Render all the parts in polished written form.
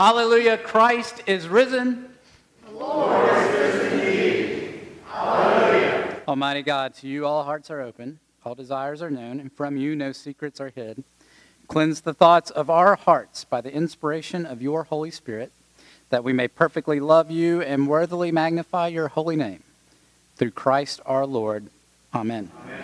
Hallelujah, Christ is risen. The Lord is risen indeed. Hallelujah. Almighty God, to you all hearts are open, all desires are known, and from you no secrets are hid. Cleanse the thoughts of our hearts by the inspiration of your Holy Spirit, that we may perfectly love you and worthily magnify your holy name. Through Christ our Lord. Amen. Amen.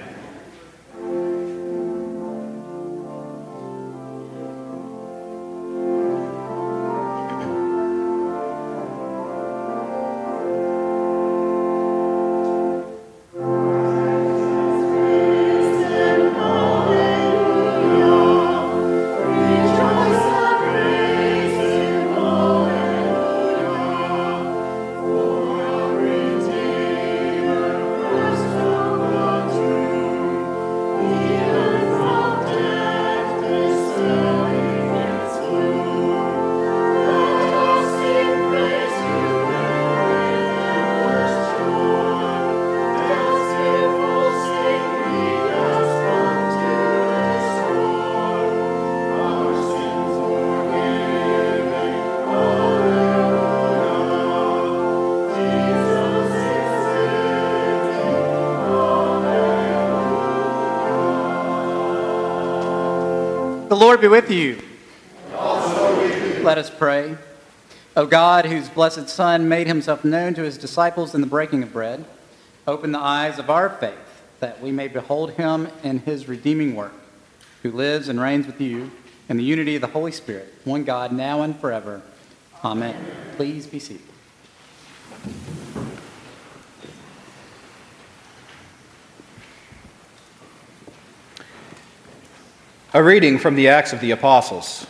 The Lord be with you. And also with you. Let us pray. O God, whose blessed Son made himself known to his disciples in the breaking of bread, open the eyes of our faith, that we may behold him in his redeeming work, who lives and reigns with you in the unity of the Holy Spirit, one God, now and forever. Amen. Please be seated. A reading from the Acts of the Apostles.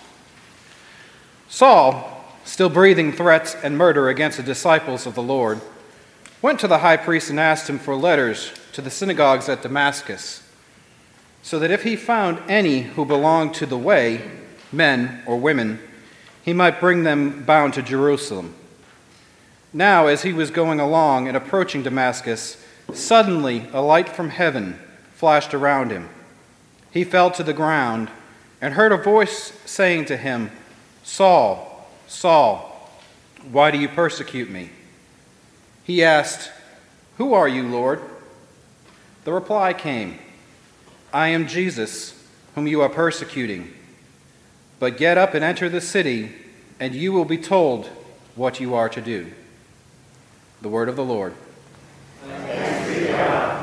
Saul, still breathing threats and murder against the disciples of the Lord, went to the high priest and asked him for letters to the synagogues at Damascus, so that if he found any who belonged to the way, men or women, he might bring them bound to Jerusalem. Now, as he was going along and approaching Damascus, suddenly a light from heaven flashed around him. He fell to the ground and heard a voice saying to him, "Saul, Saul, why do you persecute me?" He asked, "Who are you, Lord?" The reply came, "I am Jesus, whom you are persecuting. But get up and enter the city, and you will be told what you are to do." The word of the Lord. Thanks be to God.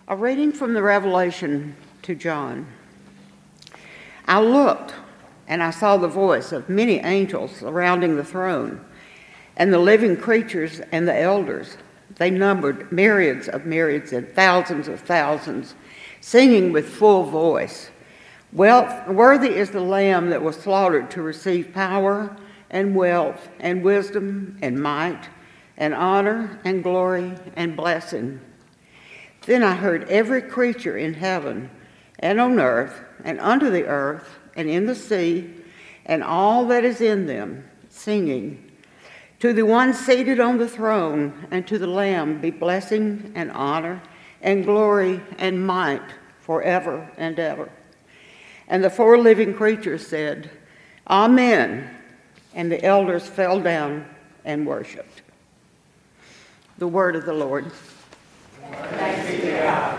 A reading from the Revelation to John. I looked, and I saw the voice of many angels surrounding the throne, and the living creatures and the elders. They numbered myriads of myriads and thousands of thousands, singing with full voice, "Well, worthy is the Lamb that was slaughtered to receive power and wealth and wisdom and might and honor and glory and blessing." Then I heard every creature in heaven and on earth and under the earth and in the sea and all that is in them singing, "To the one seated on the throne and to the Lamb be blessing and honor and glory and might forever and ever." And the four living creatures said, "Amen." And the elders fell down and worshiped. The word of the Lord. Thanks be to God.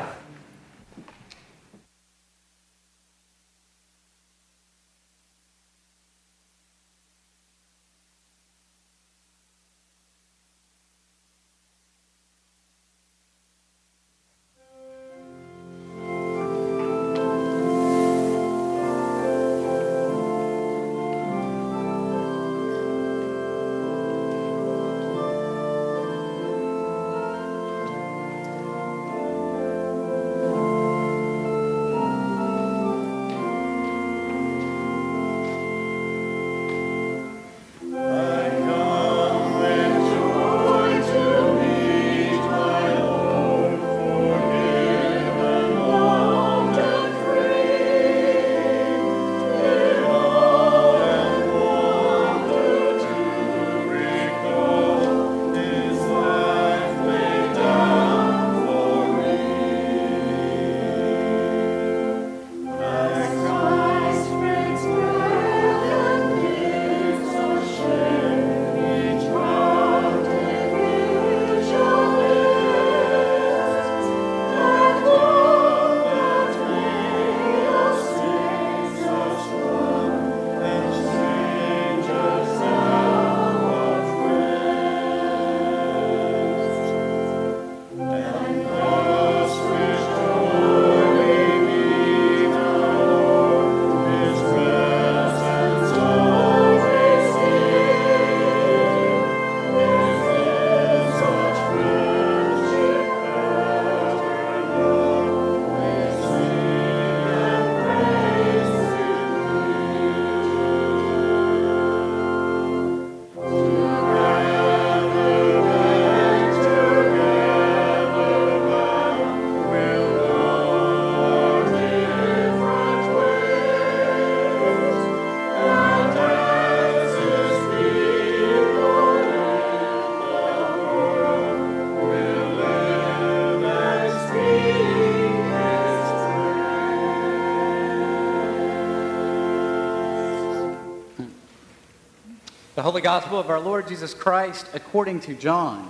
The Holy Gospel of our Lord Jesus Christ according to John.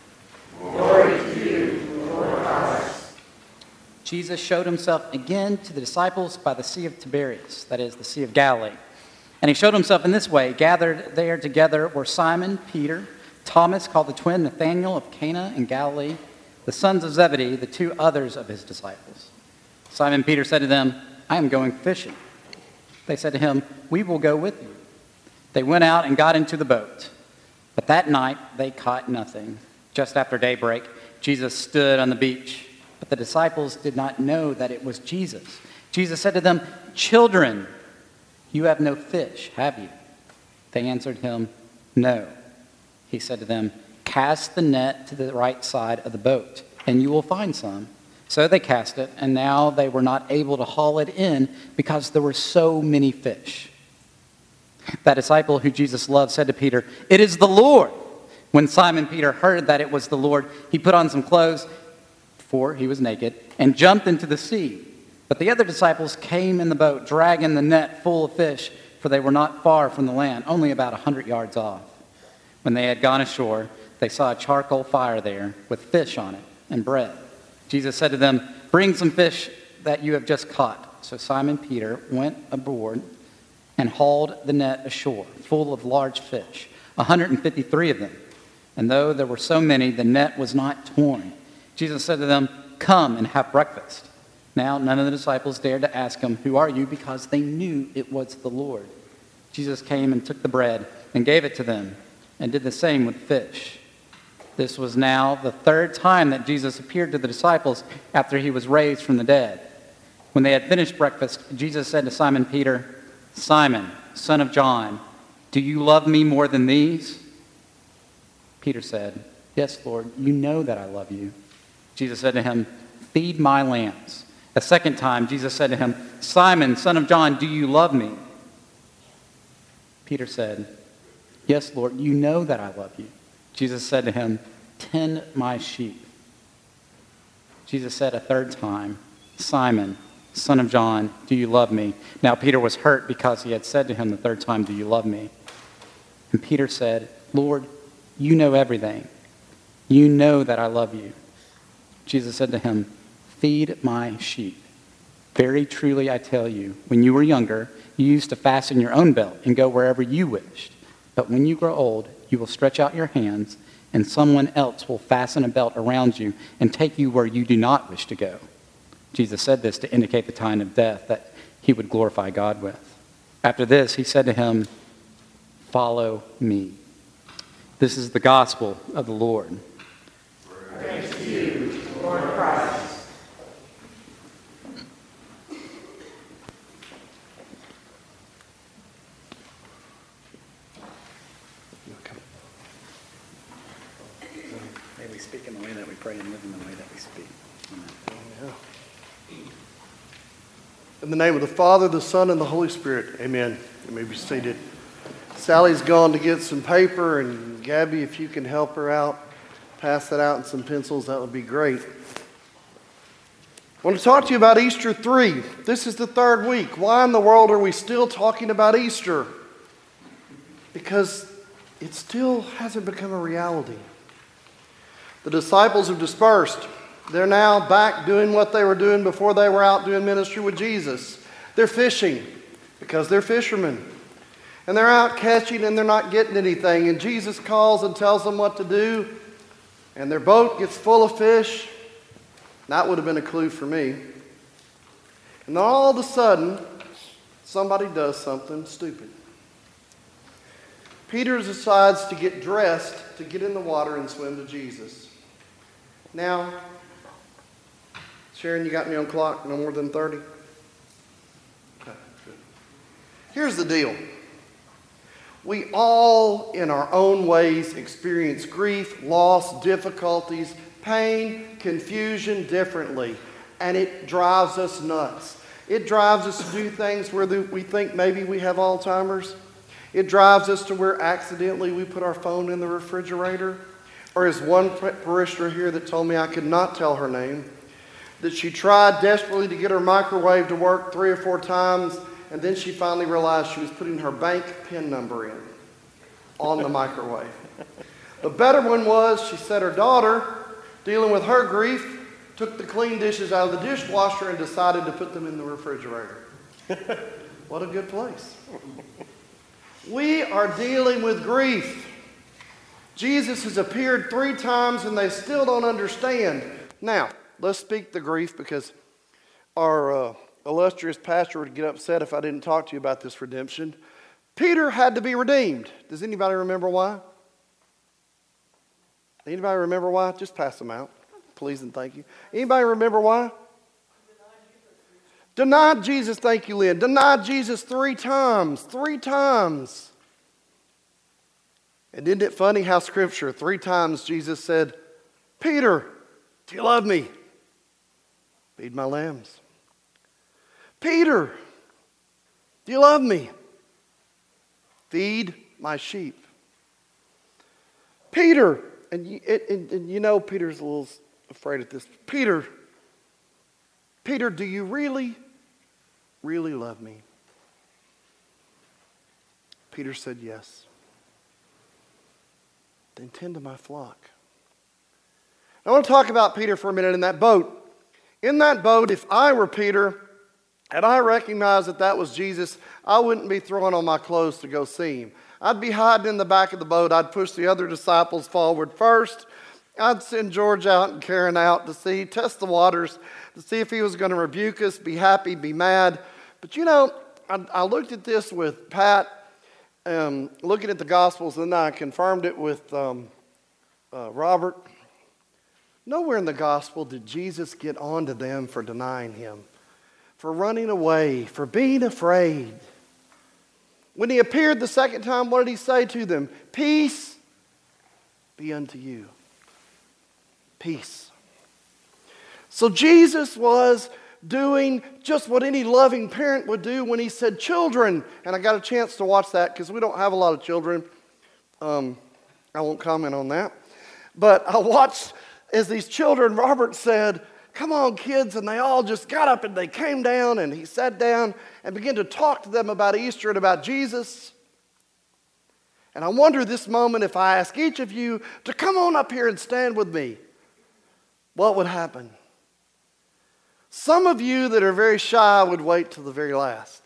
Glory to you, Lord Christ. Jesus showed himself again to the disciples by the Sea of Tiberias, that is, the Sea of Galilee. And he showed himself in this way. Gathered there together were Simon, Peter, Thomas, called the twin, Nathanael of Cana in Galilee, the sons of Zebedee, the two others of his disciples. Simon Peter said to them, "I am going fishing." They said to him, "We will go with you." They went out and got into the boat. But that night they caught nothing. Just after daybreak, Jesus stood on the beach. But the disciples did not know that it was Jesus. Jesus said to them, "Children, you have no fish, have you?" They answered him, "No." He said to them, "Cast the net to the right side of the boat, and you will find some." So they cast it, and now they were not able to haul it in because there were so many fish. That disciple who Jesus loved said to Peter, "It is the Lord." When Simon Peter heard that it was the Lord, he put on some clothes, for he was naked, and jumped into the sea. But the other disciples came in the boat, dragging the net full of fish, for they were not far from the land, only about 100 yards off. When they had gone ashore, they saw a charcoal fire there with fish on it and bread. Jesus said to them, "Bring some fish that you have just caught." So Simon Peter went aboard and hauled the net ashore, full of large fish, 153 of them. And though there were so many, the net was not torn. Jesus said to them, "Come and have breakfast." Now none of the disciples dared to ask him, "Who are you?" because they knew it was the Lord. Jesus came and took the bread and gave it to them, and did the same with fish. This was now the third time that Jesus appeared to the disciples after he was raised from the dead. When they had finished breakfast, Jesus said to Simon Peter, "Simon, son of John, do you love me more than these?" Peter said, "Yes, Lord, you know that I love you." Jesus said to him, "Feed my lambs." A second time, Jesus said to him, "Simon, son of John, do you love me?" Peter said, "Yes, Lord, you know that I love you." Jesus said to him, "Tend my sheep." Jesus said a third time, "Simon, son of John, do you love me?" Now Peter was hurt because he had said to him the third time, "Do you love me?" And Peter said, "Lord, you know everything. You know that I love you." Jesus said to him, "Feed my sheep. Very truly I tell you, when you were younger, you used to fasten your own belt and go wherever you wished. But when you grow old, you will stretch out your hands, and someone else will fasten a belt around you and take you where you do not wish to go." Jesus said this to indicate the time of death that he would glorify God with. After this, he said to him, "Follow me." This is the gospel of the Lord. Praise to you, Lord Christ. May we speak in the way that we pray and live in the way that we speak. Amen. In the name of the Father, the Son, and the Holy Spirit, amen. You may be seated. Sally's gone to get some paper, and Gabby, if you can help her out, pass that out and some pencils, that would be great. I want to talk to you about Easter 3. This is the third week. Why in the world are we still talking about Easter? Because it still hasn't become a reality. The disciples have dispersed. They're now back doing what they were doing before they were out doing ministry with Jesus. They're fishing because they're fishermen. And they're out catching and they're not getting anything. And Jesus calls and tells them what to do. And their boat gets full of fish. That would have been a clue for me. And then all of a sudden, somebody does something stupid. Peter decides to get dressed to get in the water and swim to Jesus. Now, Sharon, you got me on clock? No more than 30? Okay, good. Here's the deal. We all, in our own ways, experience grief, loss, difficulties, pain, confusion differently. And it drives us nuts. It drives us to do things where we think maybe we have Alzheimer's. It drives us to where accidentally we put our phone in the refrigerator. Or as one parishioner here that told me, I could not tell her name, that she tried desperately to get her microwave to work 3 or 4 times, and then she finally realized she was putting her bank PIN number in on the microwave. The better one was she said her daughter, dealing with her grief, took the clean dishes out of the dishwasher and decided to put them in the refrigerator. What a good place. We are dealing with grief. Jesus has appeared 3 times and they still don't understand. Now, let's speak the grief because our illustrious pastor would get upset if I didn't talk to you about this redemption. Peter had to be redeemed. Does anybody remember why? Anybody remember why? Just pass them out, please and thank you. Anybody remember why? Denied Jesus, thank you, Lynn. Denied Jesus 3 times. 3 times. And isn't it funny how Scripture, 3 times Jesus said, Peter, do you love me? Feed my lambs. Peter, do you love me? Feed my sheep. Peter, and you know Peter's a little afraid of this. Peter, do you really, really love me? Peter said yes. Then tend to my flock. I want to talk about Peter for a minute in that boat. In that boat, if I were Peter and I recognized that was Jesus, I wouldn't be throwing on my clothes to go see him. I'd be hiding in the back of the boat. I'd push the other disciples forward first, I'd send George out and Karen out to test the waters, to see if he was going to rebuke us, be happy, be mad. But I looked at this with Pat, looking at the Gospels, and then I confirmed it with Robert. Nowhere in the Gospel did Jesus get on to them for denying him, for running away, for being afraid. When he appeared the second time, what did he say to them? Peace be unto you. Peace. So Jesus was doing just what any loving parent would do when he said children. And I got a chance to watch that because we don't have a lot of children. I won't comment on that. But I watched as these children, Robert said, come on, kids. And they all just got up and they came down and he sat down and began to talk to them about Easter and about Jesus. And I wonder this moment, if I ask each of you to come on up here and stand with me, what would happen? Some of you that are very shy would wait till the very last.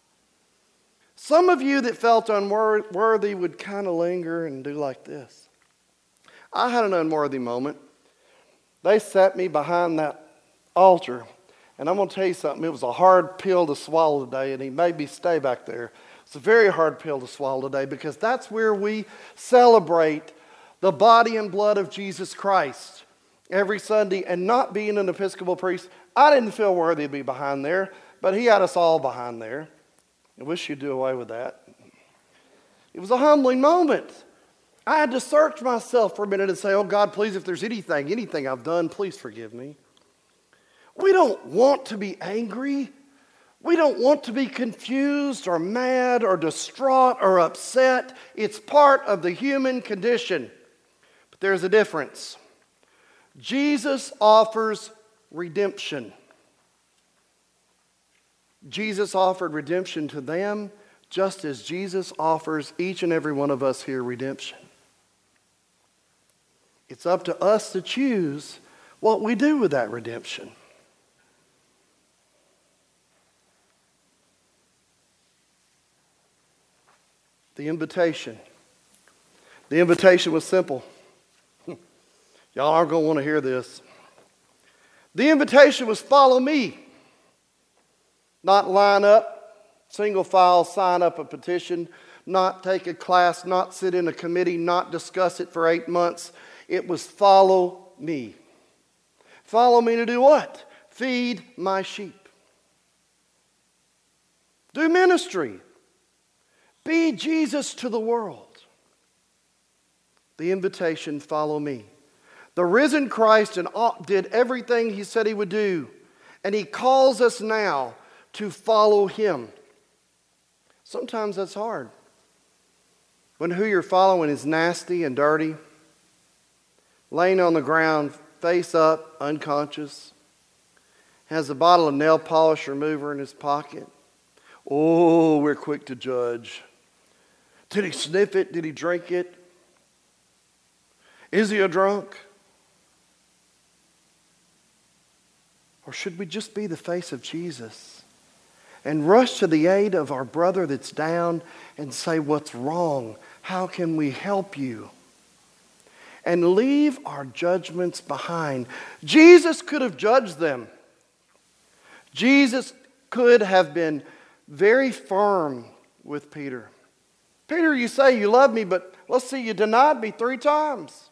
Some of you that felt unworthy would kind of linger and do like this. I had an unworthy moment. They sat me behind that altar. And I'm going to tell you something. It was a hard pill to swallow today, and he made me stay back there. It's a very hard pill to swallow today because that's where we celebrate the body and blood of Jesus Christ every Sunday. And not being an Episcopal priest, I didn't feel worthy to be behind there, but he had us all behind there. I wish you'd do away with that. It was a humbling moment. I had to search myself for a minute and say, oh God, please, if there's anything I've done, please forgive me. We don't want to be angry. We don't want to be confused or mad or distraught or upset. It's part of the human condition. But there's a difference. Jesus offers redemption. Jesus offered redemption to them just as Jesus offers each and every one of us here redemption. It's up to us to choose what we do with that redemption. The invitation. The invitation was simple. Y'all aren't going to want to hear this. The invitation was follow me. Not line up, single file, sign up a petition, not take a class, not sit in a committee, not discuss it for 8 months. It was follow me. Follow me to do what? Feed my sheep. Do ministry. Be Jesus to the world. The invitation, follow me. The risen Christ did everything he said he would do. And he calls us now to follow him. Sometimes that's hard. When who you're following is nasty and dirty, laying on the ground, face up, unconscious, has a bottle of nail polish remover in his pocket. Oh, we're quick to judge. Did he sniff it? Did he drink it? Is he a drunk? Or should we just be the face of Jesus and rush to the aid of our brother that's down and say, what's wrong? How can we help you? And leave our judgments behind. Jesus could have judged them. Jesus could have been very firm with Peter. Peter, you say you love me, but let's see, you denied me 3 times.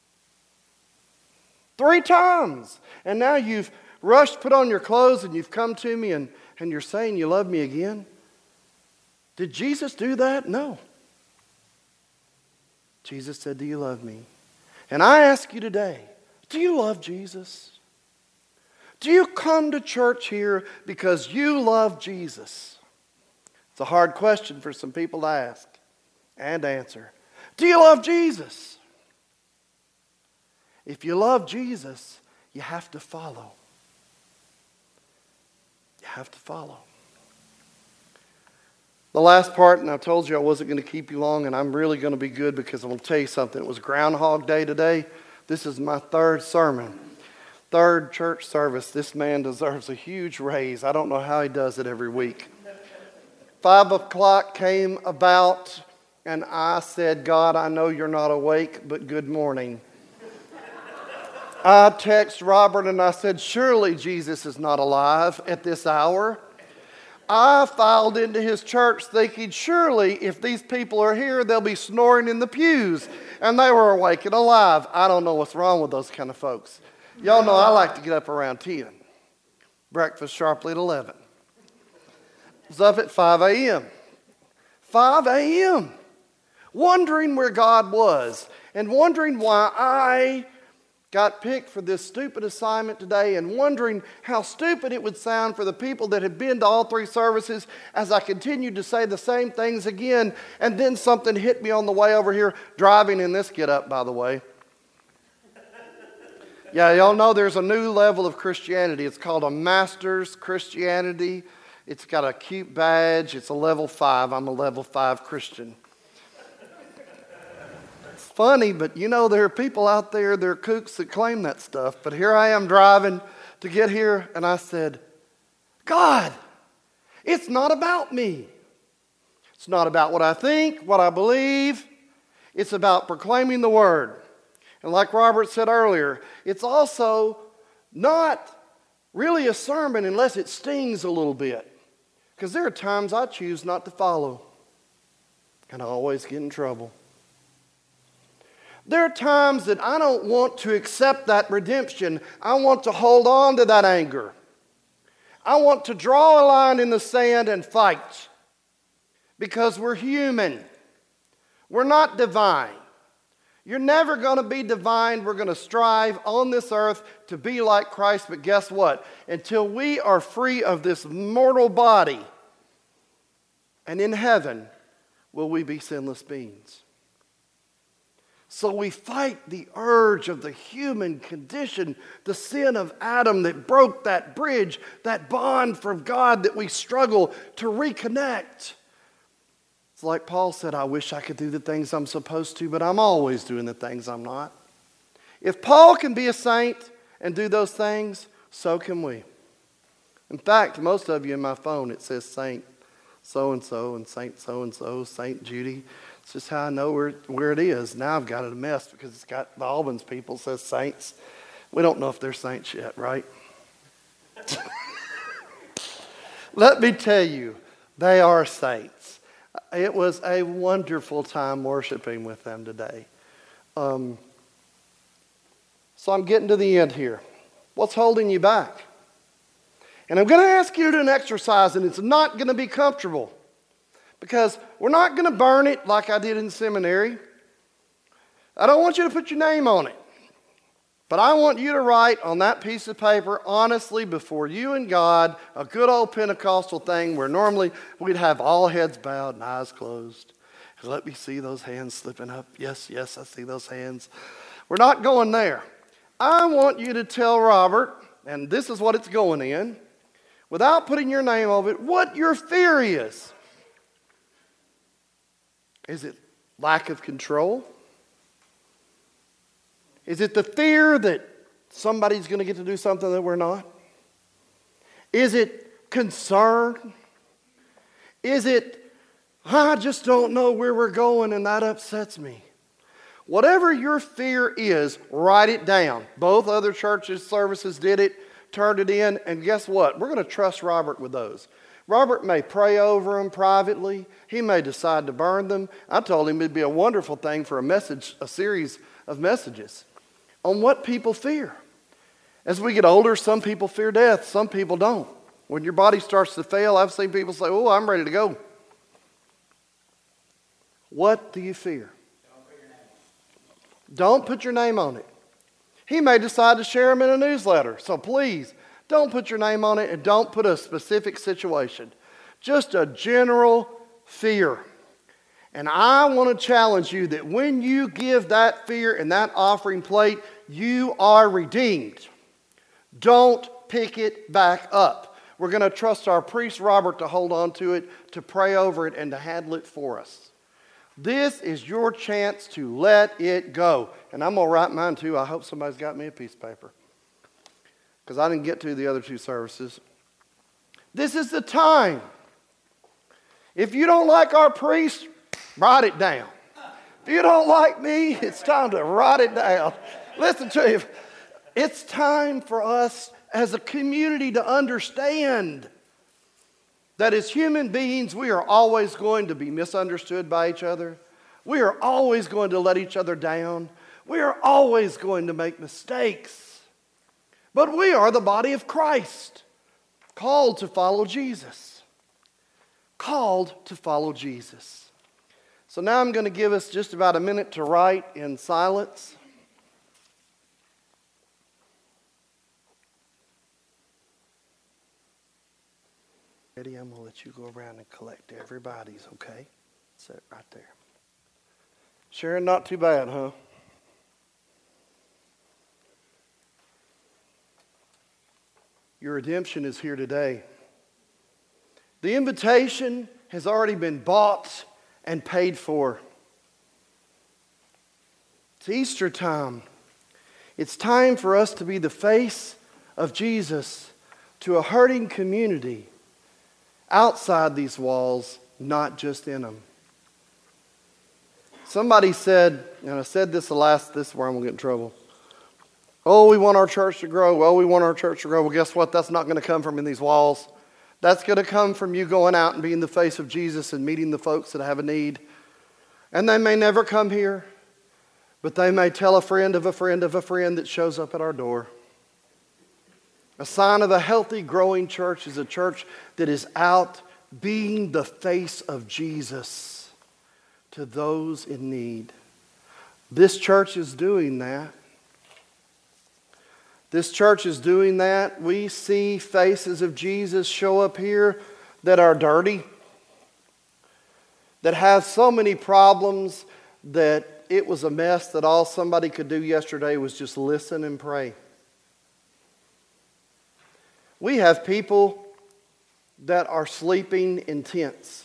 3 times. And now you've rushed, put on your clothes, and you've come to me and you're saying you love me again. Did Jesus do that? No. Jesus said, do you love me? And I ask you today, do you love Jesus? Do you come to church here because you love Jesus? It's a hard question for some people to ask and answer. Do you love Jesus? If you love Jesus, you have to follow. You have to follow. The last part, and I told you I wasn't going to keep you long, and I'm really going to be good because I'm going to tell you something. It was Groundhog Day today. This is my 3rd sermon, 3rd church service. This man deserves a huge raise. I don't know how he does it every week. 5 o'clock came about, and I said, God, I know you're not awake, but good morning. I text Robert and I said, surely Jesus is not alive at this hour. I filed into his church thinking, surely if these people are here, they'll be snoring in the pews. And they were awake and alive. I don't know what's wrong with those kind of folks. Y'all know I like to get up around 10. Breakfast sharply at 11. I was up at 5 a.m. 5 a.m. Wondering where God was and wondering why I got picked for this stupid assignment today and wondering how stupid it would sound for the people that had been to all 3 services as I continued to say the same things again. And then something hit me on the way over here, driving in this get-up, by the way. Yeah, y'all know there's a new level of Christianity. It's called a Master's Christianity. It's got a cute badge. It's a level 5. I'm a level 5 Christian. Funny, but you know there are people out there, there are kooks that claim that stuff. But here I am driving to get here, and I said, God, it's not about me. It's not about what I think, what I believe. It's about proclaiming the word. And like Robert said earlier, it's also not really a sermon unless it stings a little bit. Because there are times I choose not to follow, and I always get in trouble. There are times that I don't want to accept that redemption. I want to hold on to that anger. I want to draw a line in the sand and fight. Because we're human. We're not divine. You're never going to be divine. We're going to strive on this earth to be like Christ. But guess what? Until we are free of this mortal body and in heaven, will we be sinless beings. So we fight the urge of the human condition, the sin of Adam that broke that bridge, that bond from God that we struggle to reconnect. It's like Paul said, I wish I could do the things I'm supposed to, but I'm always doing the things I'm not. If Paul can be a saint and do those things, so can we. In fact, most of you in my phone, it says Saint so-and-so and Saint so-and-so, Saint Judy. It's just how I know where it is. Now I've got it a mess because it's got the Albans people says saints. We don't know if they're saints yet, right? Let me tell you, they are saints. It was a wonderful time worshiping with them today. So I'm getting to the end here. What's holding you back? And I'm going to ask you to do an exercise, and it's not going to be comfortable. Because we're not going to burn it like I did in seminary. I don't want you to put your name on it. But I want you to write on that piece of paper, honestly, before you and God, a good old Pentecostal thing where normally we'd have all heads bowed and eyes closed. Let me see those hands slipping up. Yes, yes, I see those hands. We're not going there. I want you to tell Robert, and this is what it's going in, without putting your name on it, what your fear is. Is it lack of control? Is it the fear that somebody's going to get to do something that we're not? Is it concern? Is it, I just don't know where we're going and that upsets me? Whatever your fear is, write it down. Both other churches' services did it, turned it in, and guess what? We're going to trust Robert with those. Robert may pray over them privately. He may decide to burn them. I told him it'd be a wonderful thing for a series of messages on what people fear. As we get older, some people fear death, some people don't. When your body starts to fail, I've seen people say, oh, I'm ready to go. What do you fear? Don't put your name on it. He may decide to share them in a newsletter, so please, don't put your name on it and don't put a specific situation. Just a general fear. And I want to challenge you that when you give that fear and that offering plate, you are redeemed. Don't pick it back up. We're going to trust our priest Robert to hold on to it, to pray over it, and to handle it for us. This is your chance to let it go. And I'm going to write mine too. I hope somebody's got me a piece of paper, because I didn't get to the other two services. This is the time. If you don't like our priest, write it down. If you don't like me, it's time to write it down. Listen to you. It's time for us as a community to understand that as human beings, we are always going to be misunderstood by each other. We are always going to let each other down. We are always going to make mistakes. But we are the body of Christ, called to follow Jesus. Called to follow Jesus. So now I'm going to give us just about a minute to write in silence. Eddie, I'm going to let you go around and collect everybody's, okay? Sit right there. Sharon, not too bad, huh? Your redemption is here today. The invitation has already been bought and paid for. It's Easter time. It's time for us to be the face of Jesus to a hurting community outside these walls, not just in them. Somebody said, and I said this this is where I'm going to get in trouble. Oh, we want our church to grow. Oh, we want our church to grow. Well, guess what? That's not going to come from in these walls. That's going to come from you going out and being the face of Jesus and meeting the folks that have a need. And they may never come here, but they may tell a friend of a friend of a friend that shows up at our door. A sign of a healthy, growing church is a church that is out being the face of Jesus to those in need. This church is doing that. This church is doing that. We see faces of Jesus show up here that are dirty, that have so many problems that it was a mess that all somebody could do yesterday was just listen and pray. We have people that are sleeping in tents.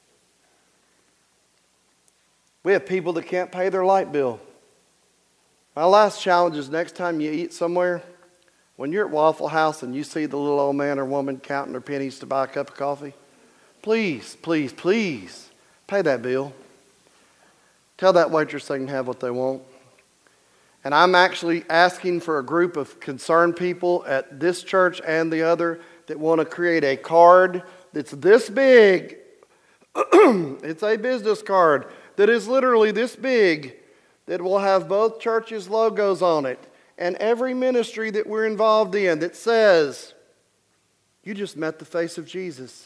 We have people that can't pay their light bill. My last challenge is next time you eat somewhere, when you're at Waffle House and you see the little old man or woman counting their pennies to buy a cup of coffee, please, please, please pay that bill. Tell that waitress they can have what they want. And I'm actually asking for a group of concerned people at this church and the other that want to create a card that's this big. It's a business card that is literally this big, that will have both churches' logos on it and every ministry that we're involved in that says, you just met the face of Jesus.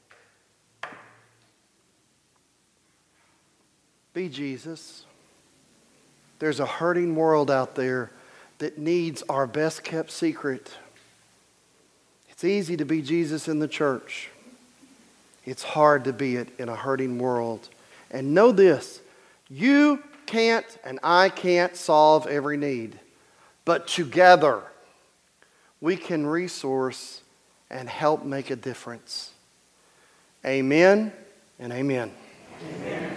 Be Jesus. There's a hurting world out there that needs our best kept secret. It's easy to be Jesus in the church. It's hard to be it in a hurting world. And know this, you can't and I can't solve every need. But together, we can resource and help make a difference. Amen and amen. Amen.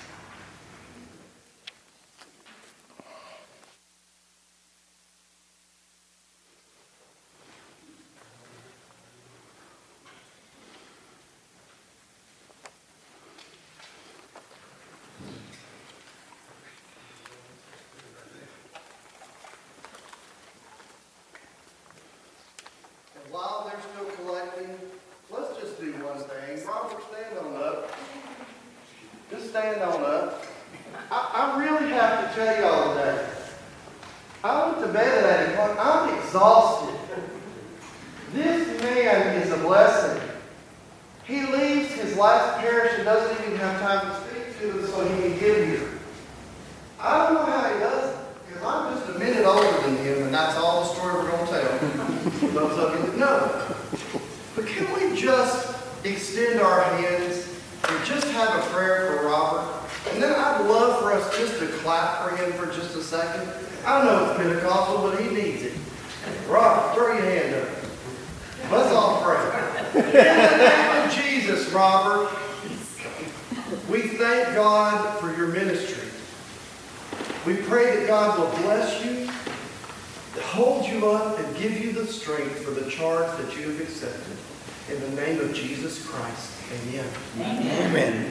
While they're still collecting, let's just do one thing. Robert, stand on up. Just stand on up. I really have to tell y'all today. I went to bed at 8 o'clock. I'm exhausted. This man is a blessing. He leaves his last parish and doesn't even have time to speak to them so he can get here. I don't know how he does it, because I'm just a minute older than him, and that's all the story we're going to tell. Those of you that know. But can we just extend our hands and just have a prayer for Robert? And then I'd love for us just to clap for him for just a second. I know it's Pentecostal, but he needs it. Robert, throw your hand up. Let's all pray. In the name of Jesus, Robert, we thank God for your ministry. We pray that God will bless you, hold you up, and give you the strength for the charge that you have accepted. In the name of Jesus Christ, amen. Amen. Amen.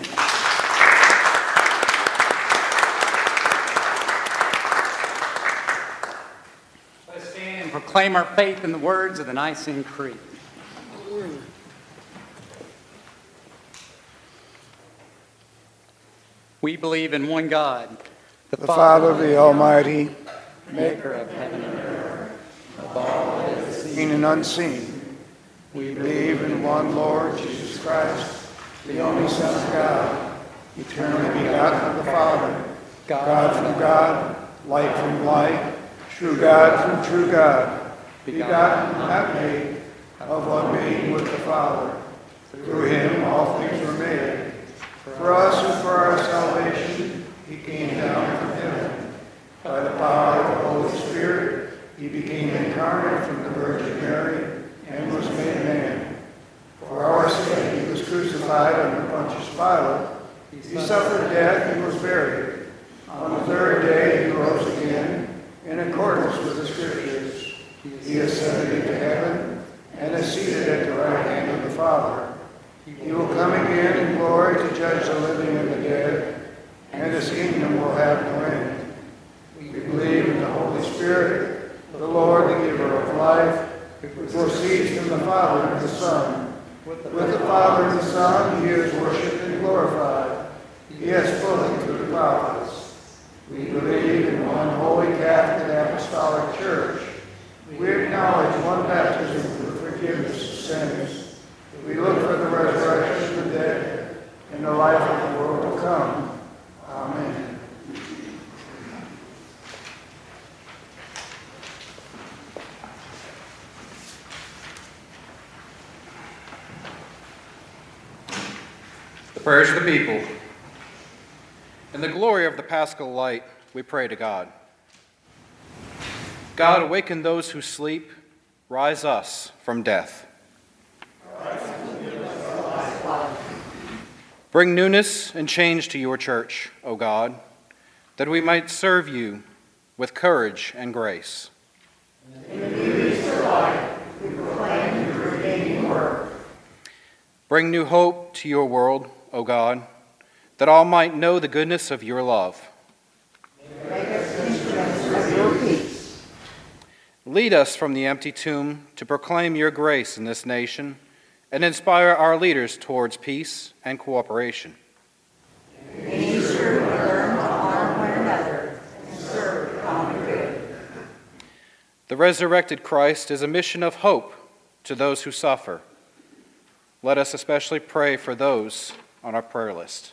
Let's stand proclaim our faith in the words of the Nicene Creed. We believe in one God, the Father, the Almighty, maker of heaven and earth, of all that is seen and unseen. We believe in one Lord Jesus Christ, the only Son of God, eternally begotten of the Father, God from God, light from light, true God from true God, begotten, not made, of one being with the Father. Through him all things were made. For us and for our salvation, he came down from heaven. By the power of the Holy Spirit, he became incarnate from the Virgin Mary and was made man. For our sake, he was crucified under Pontius Pilate. He suffered death and was buried. On the third day, he rose again, in accordance with the Scriptures. He ascended into heaven and is seated at the right hand of the Father. He will come again in glory to judge the living and the dead, and his kingdom will have no end. We believe in the Holy Spirit, the Lord, the giver of life, who proceeds from the Father and the Son. With the Father and the Son, he is worshipped and glorified. He has spoken through the prophets. We believe in one holy Catholic Apostolic Church. We acknowledge one baptism for the forgiveness of sins. We look for the resurrection of the dead and the life of the world to come. Amen. The prayers of the people. In the glory of the Paschal light, we pray to God. God, awaken those who sleep, rise us from death. Bring newness and change to your church, O God, that we might serve you with courage and grace. In the new Easter light, we proclaim your redeeming work. Bring new hope to your world, O God, that all might know the goodness of your love. Make us instruments of your peace. Lead us from the empty tomb to proclaim your grace in this nation and inspire our leaders towards peace and cooperation. In Easter, we learn to honor one another and serve the common good. The resurrected Christ is a mission of hope to those who suffer. Let us especially pray for those on our prayer list.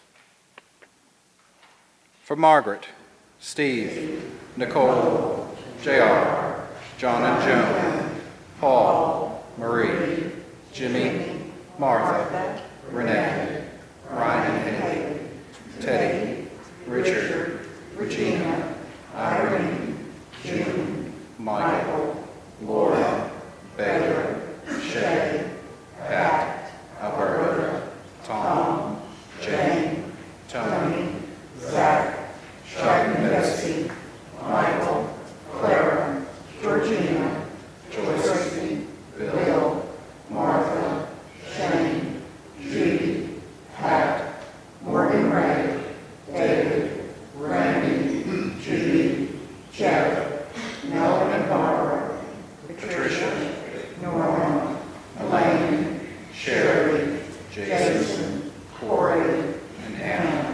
For Margaret, Steve, Nicole, J.R., John and Joan, Paul, Marie, Jimmy, Martha, Renee, Ryan and Haley, Teddy, Richard, Regina, Irene, June, Michael, Laura, Baylor, Shay, Pat, Alberta, Tom, Jane, Tony, Zach, Chuck and Betsy, Michael, Clara, Georgina, Joyce, Bill, Martha, Shane, Judy, Pat, Morgan Ray, David, Randy, Judy, Jeff, Melvin and Barbara, Patricia, Norma, Elaine, Sherry, Jason, Corey, and Hannah.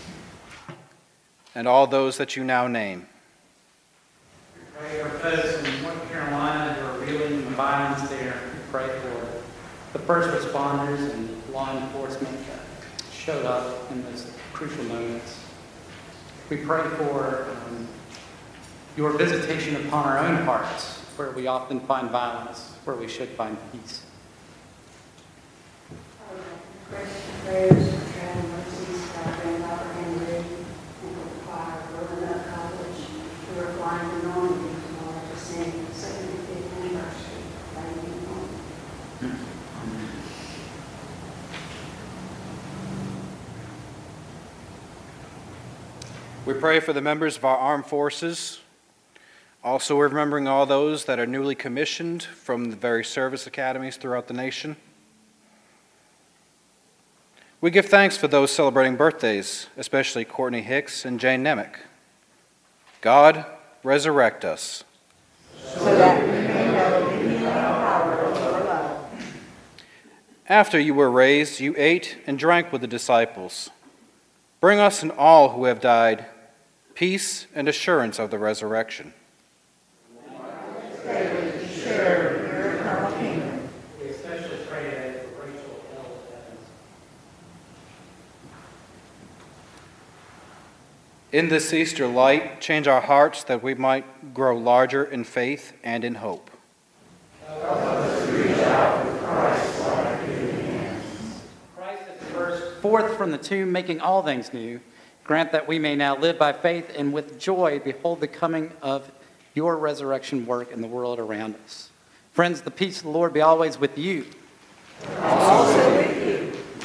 And all those that you now name. We pray for folks in North Carolina who are reeling from the violence there. We pray for the first responders and law enforcement that showed up in those crucial moments. We pray for your visitation upon our own hearts, where we often find violence, where we should find peace. Prayers for travel mercies for our granddaughter Henry and for the choir of Roanoke College who are flying to Normandy tomorrow to sing the 75th anniversary of Landing Home. We pray for the members of our armed forces. Also, we're remembering all those that are newly commissioned from the various service academies throughout the nation. We give thanks for those celebrating birthdays, especially Courtney Hicks and Jane Nemick. God, resurrect us. So that we may After you were raised, you ate and drank with the disciples. Bring us and all who have died peace and assurance of the resurrection. In this Easter light, change our hearts that we might grow larger in faith and in hope. Christ has burst forth from the tomb, making all things new. Grant that we may now live by faith and with joy behold the coming of your resurrection work in the world around us. Friends, the peace of the Lord be always with you. Also with you.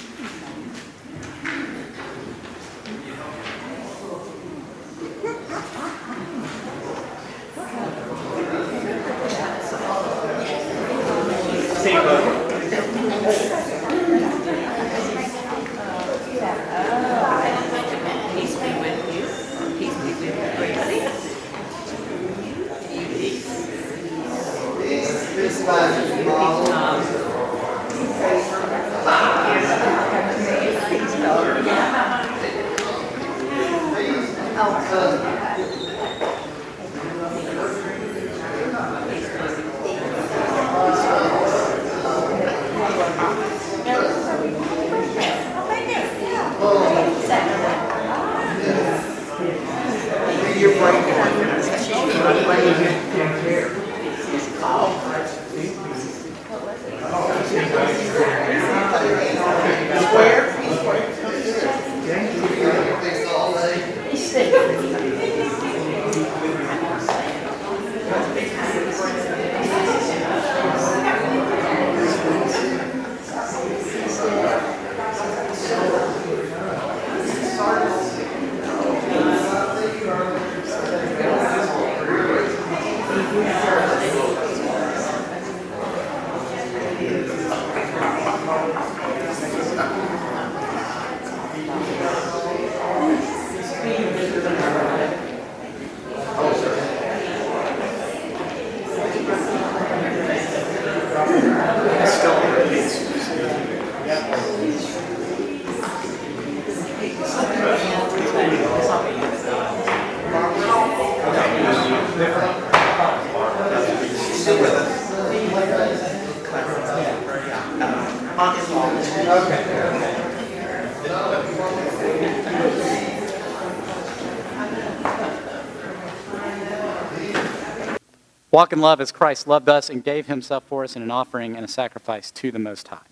Walk in love as Christ loved us and gave himself for us in an offering and a sacrifice to the Most High.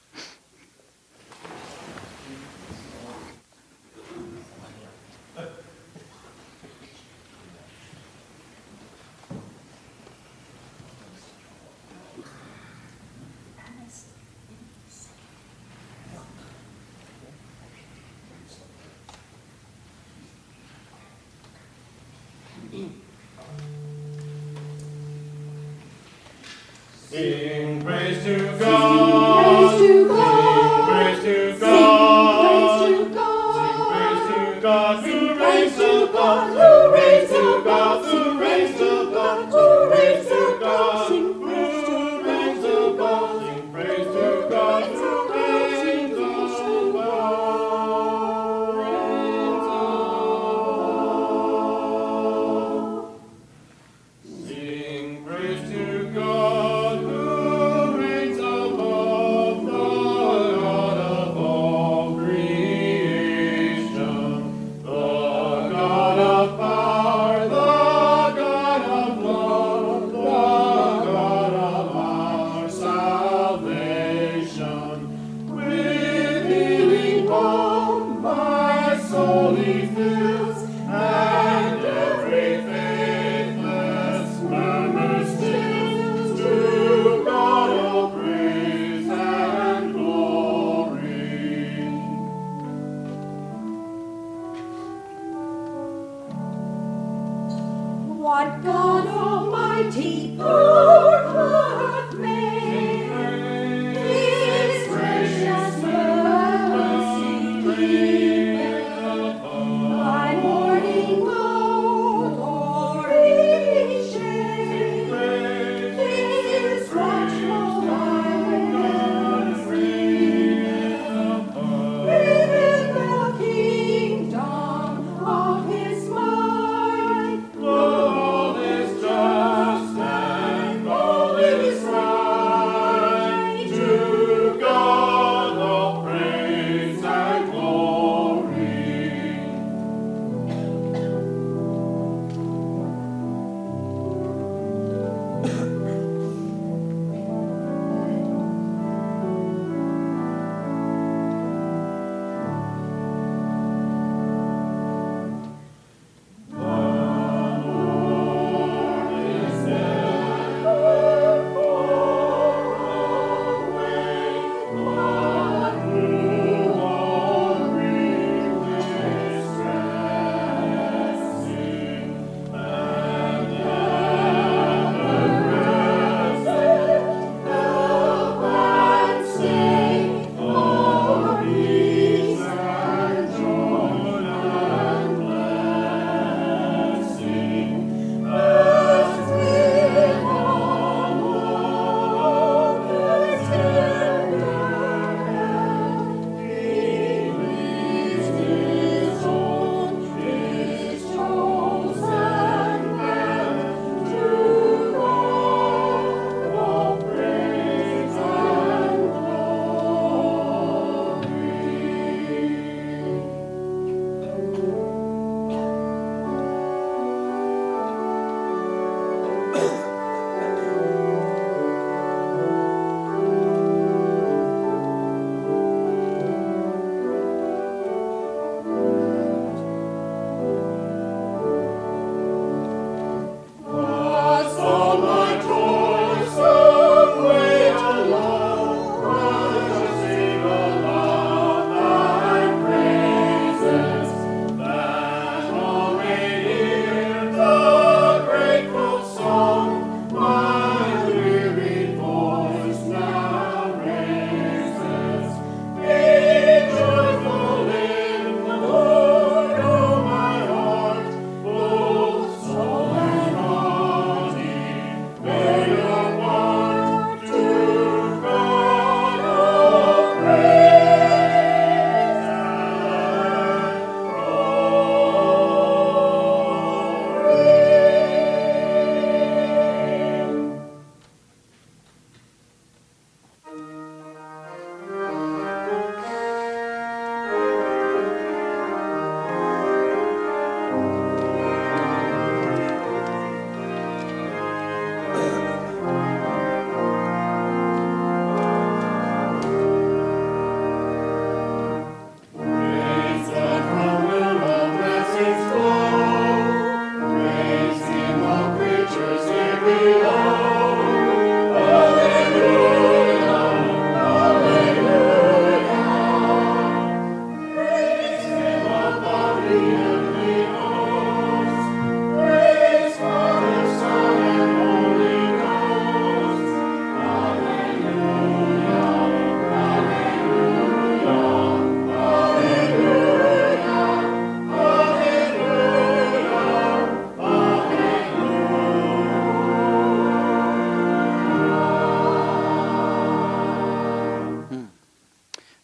Sing praise to God. Sing praise to God. Sing praise to God. Who raised the God? Who raised the God? Who raised the God? Who raised the God? Who raised the God? Sing praise to God. Who raised the God? Sing praise to God. Who reigns above the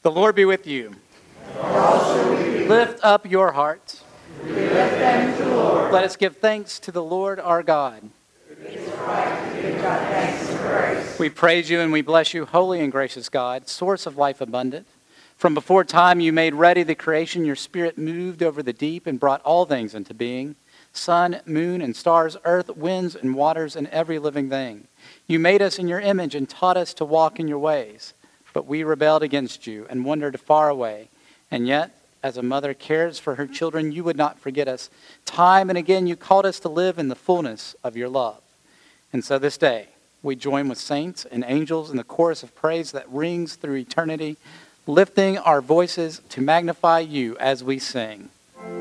The Lord be with you. Lift up your hearts. Let us give thanks to the Lord our God. We praise you and we bless you, holy and gracious God, source of life abundant. From before time you made ready the creation, your spirit moved over the deep and brought all things into being. Sun, moon, and stars, earth, winds, and waters, and every living thing. You made us in your image and taught us to walk in your ways. But we rebelled against you and wandered far away. And yet, as a mother cares for her children, you would not forget us. Time and again you called us to live in the fullness of your love. And so this day, we join with saints and angels in the chorus of praise that rings through eternity, lifting our voices to magnify you as we sing.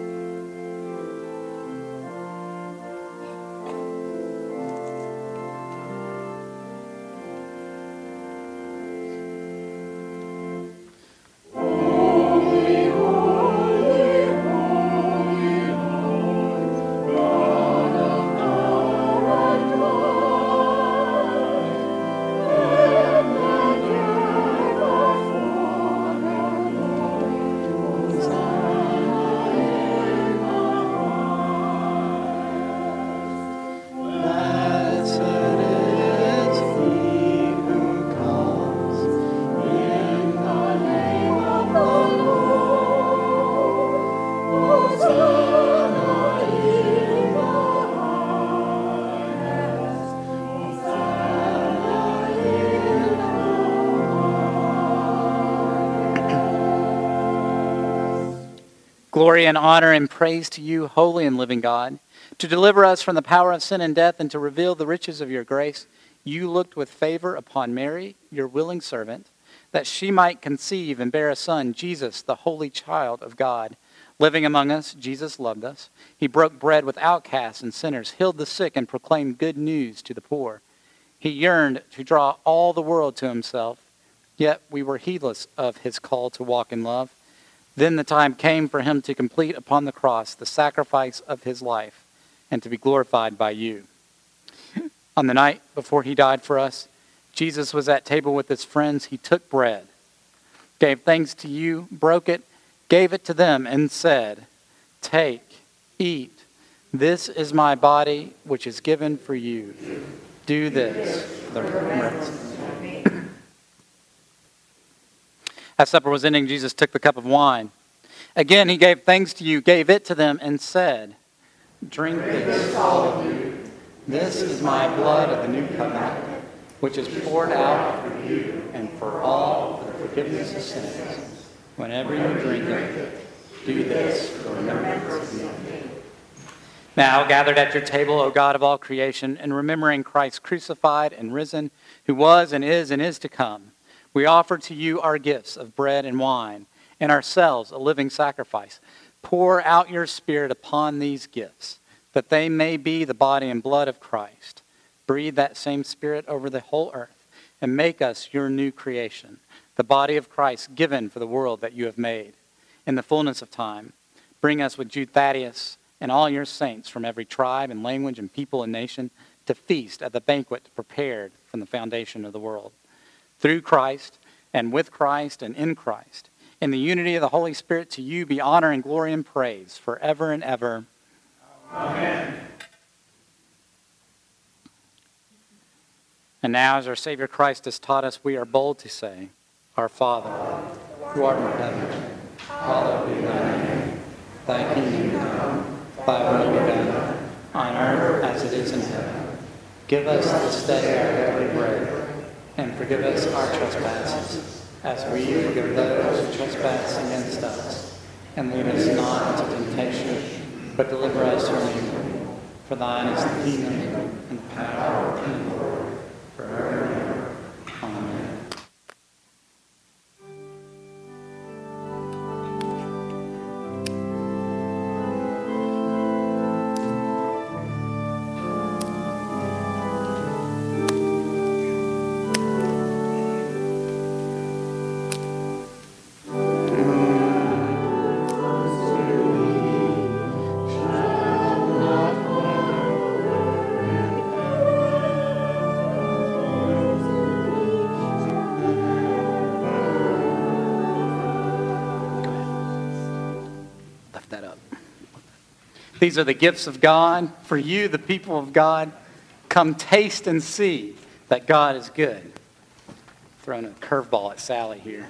Glory and honor and praise to you, holy and living God. To deliver us from the power of sin and death and to reveal the riches of your grace, you looked with favor upon Mary, your willing servant, that she might conceive and bear a son, Jesus, the holy child of God. Living among us, Jesus loved us. He broke bread with outcasts and sinners, healed the sick, and proclaimed good news to the poor. He yearned to draw all the world to himself, yet we were heedless of his call to walk in love. Then the time came for him to complete upon the cross the sacrifice of his life and to be glorified by you. On the night before he died for us, Jesus was at table with his friends. He took bread, gave thanks to you, broke it, gave it to them, and said, "Take, eat. This is my body, which is given for you. Do this for the remembrance of me." As supper was ending, Jesus took the cup of wine. Again, he gave thanks to you, gave it to them, and said, "Drink this, all of you. This is my blood of the new covenant, which is poured out for you and for all for the forgiveness of sins. Whenever you drink it, do this for the remembrance of me." Now, gathered at your table, O God of all creation, and remembering Christ crucified and risen, who was and is to come, we offer to you our gifts of bread and wine, and ourselves a living sacrifice. Pour out your Spirit upon these gifts, that they may be the body and blood of Christ. Breathe that same Spirit over the whole earth, and make us your new creation, the body of Christ given for the world that you have made. In the fullness of time, bring us with Jude Thaddeus and all your saints from every tribe and language and people and nation to feast at the banquet prepared from the foundation of the world. Through Christ, and with Christ, and in Christ, in the unity of the Holy Spirit, to you be honor and glory and praise forever and ever. Amen. And now, as our Savior Christ has taught us, we are bold to say, Our Father, who art in heaven, hallowed be thy name. Thy kingdom come, thy will be done, on earth as it is in heaven. Give us this day our daily bread, and forgive us our trespasses, as we forgive those who trespass against us. And lead us not into temptation, but deliver us from evil. For thine is the kingdom, and the power, and the glory, forever and ever. Amen. These are the gifts of God. For you, the people of God, come taste and see that God is good. Throwing a curveball at Sally here.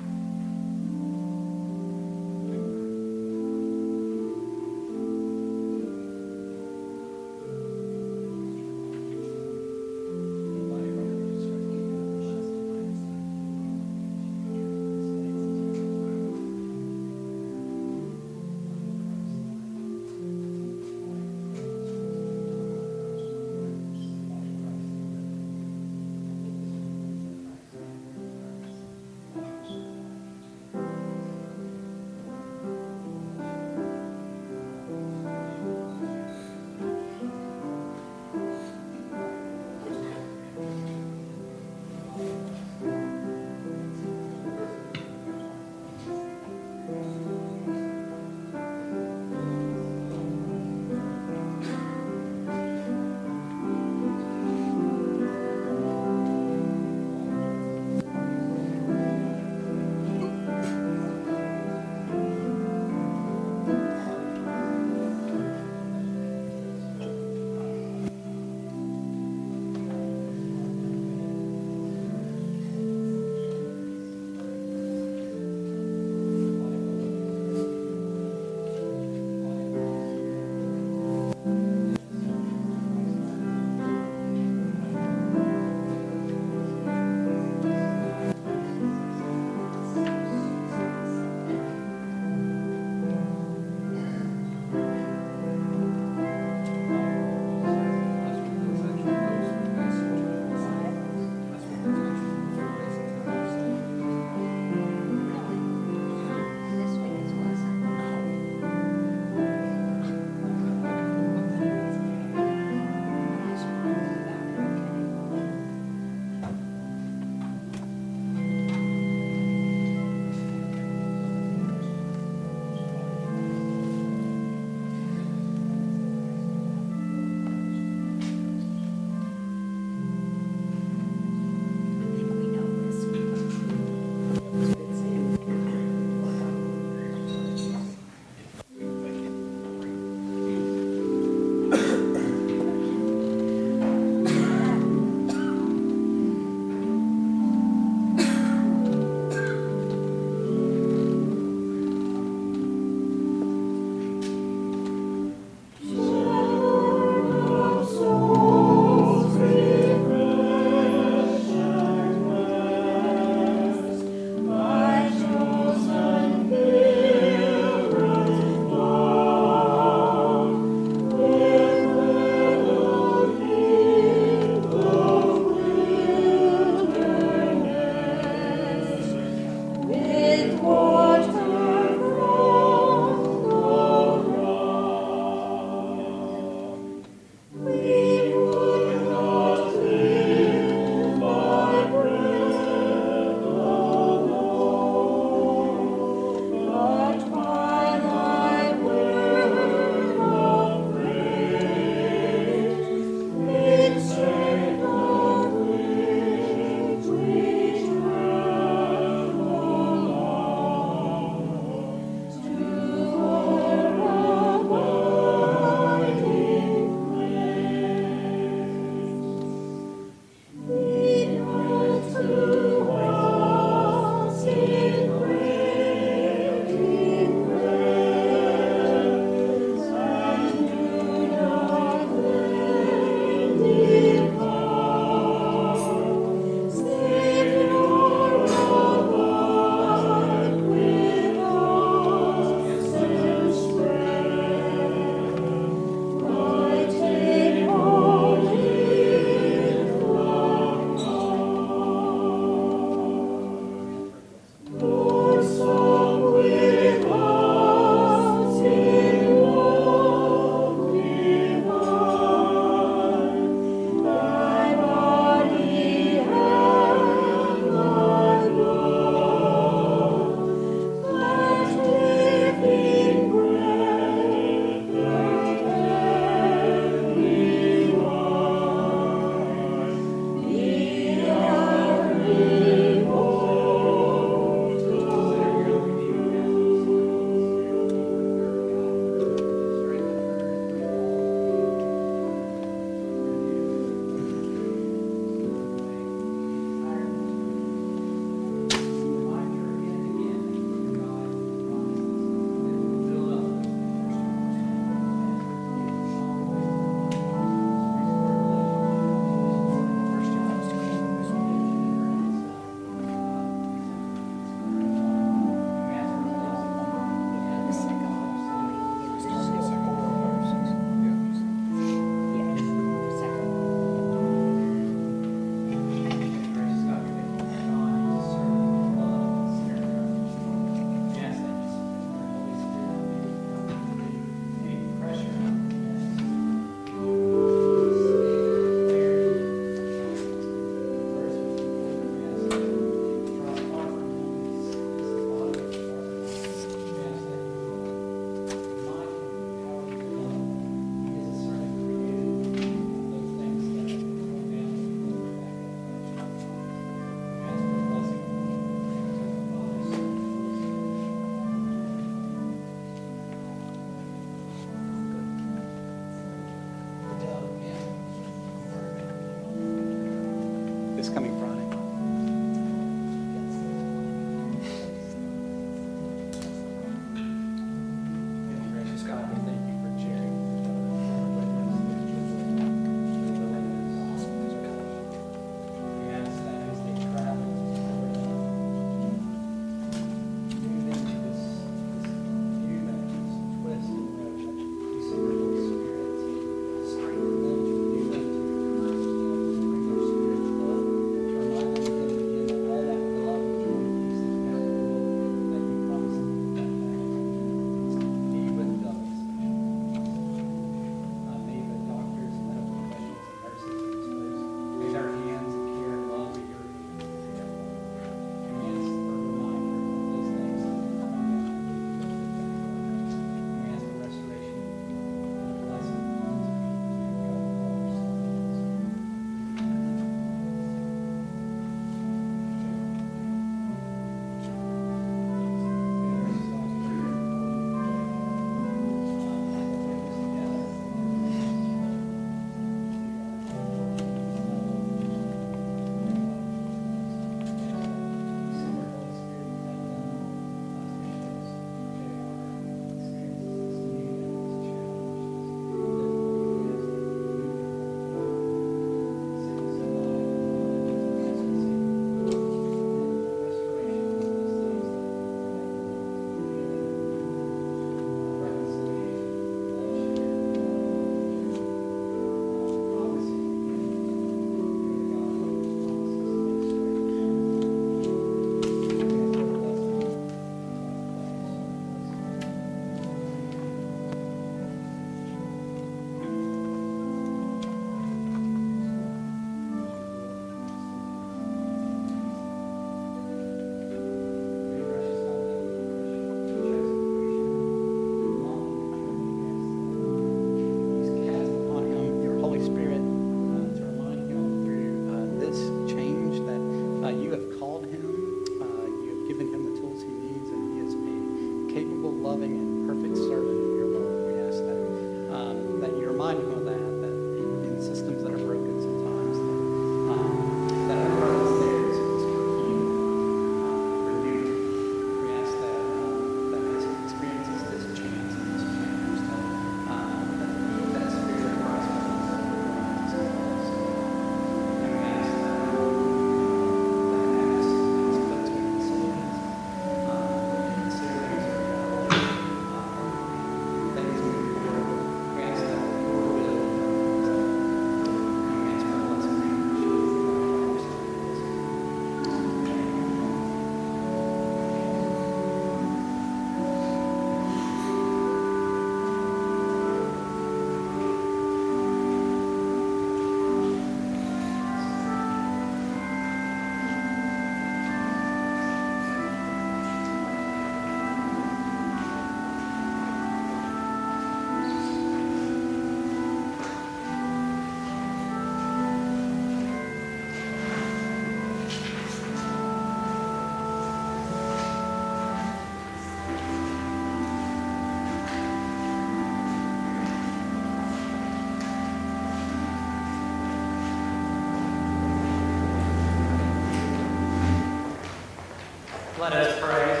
Let us pray.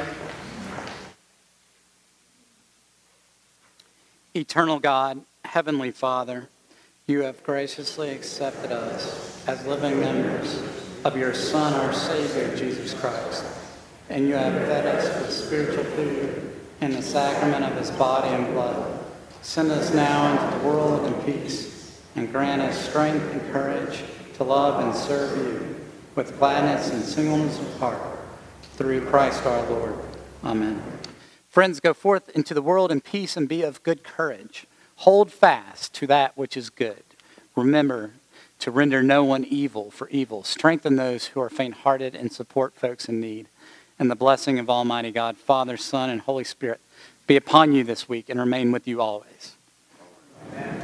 Eternal God, Heavenly Father, you have graciously accepted us as living members of your Son, our Savior, Jesus Christ, and you have fed us with spiritual food in the sacrament of his body and blood. Send us now into the world in peace, and grant us strength and courage to love and serve you with gladness and singleness of heart, through Christ our Lord. Amen. Friends, go forth into the world in peace and be of good courage. Hold fast to that which is good. Remember to render no one evil for evil. Strengthen those who are faint-hearted and support folks in need. And the blessing of Almighty God, Father, Son, and Holy Spirit be upon you this week and remain with you always. Amen.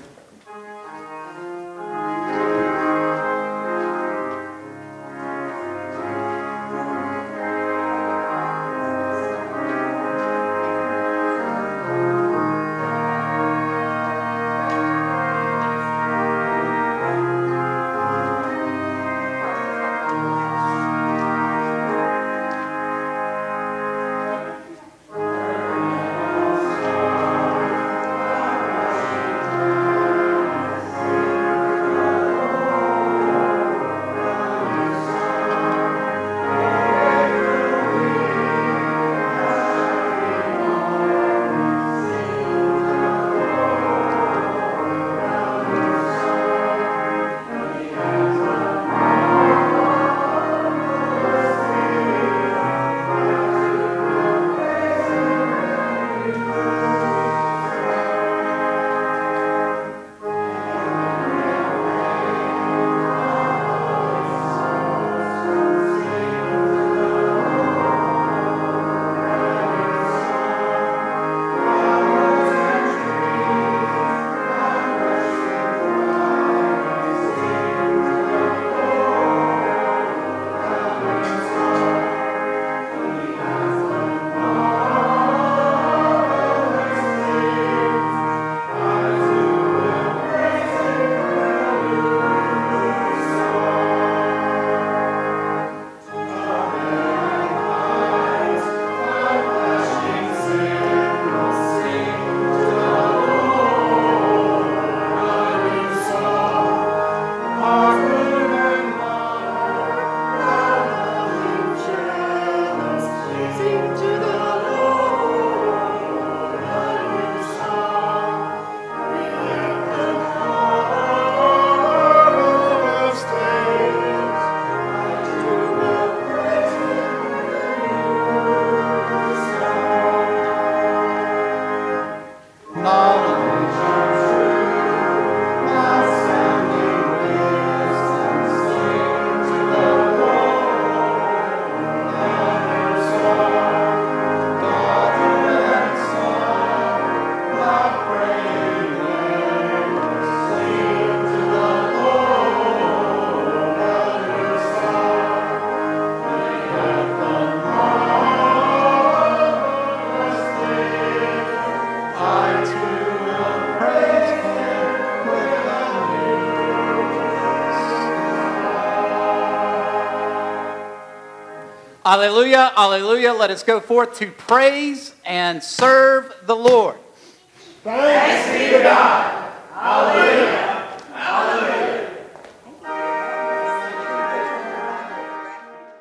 Alleluia, alleluia. Let us go forth to praise and serve the Lord. Thanks be to God. Hallelujah. Hallelujah.